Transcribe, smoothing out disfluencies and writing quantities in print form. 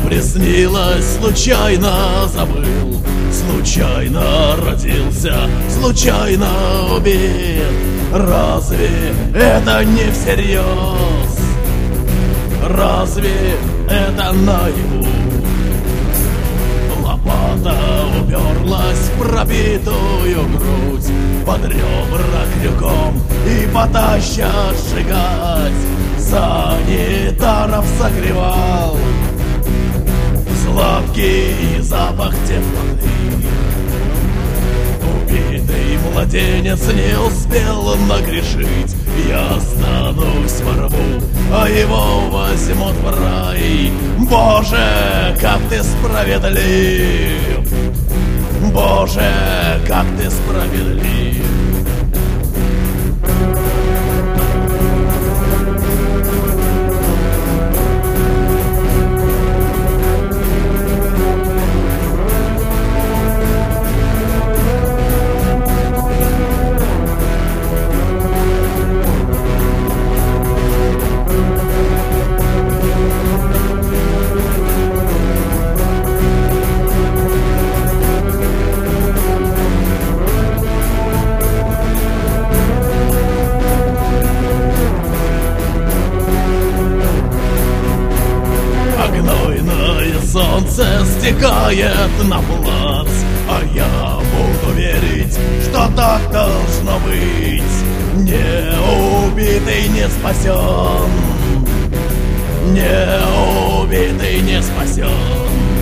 приснилось, случайно забыл, случайно родился, случайно убит. Разве это не всерьез? Разве это наяву? Лопата уперлась в пробитую грудь, под ребра крюком и потащат сжигать. Санитаров согревал сладкий запах теплоты. Убитый младенец не успел нагрешить. Я останусь во рву, а его возьмут в рай. Боже, как ты справедлив! Боже, как ты справедлив! Солнце стекает на плац, а я буду верить, что так должно быть. Не убитый не спасен, не убитый не спасен.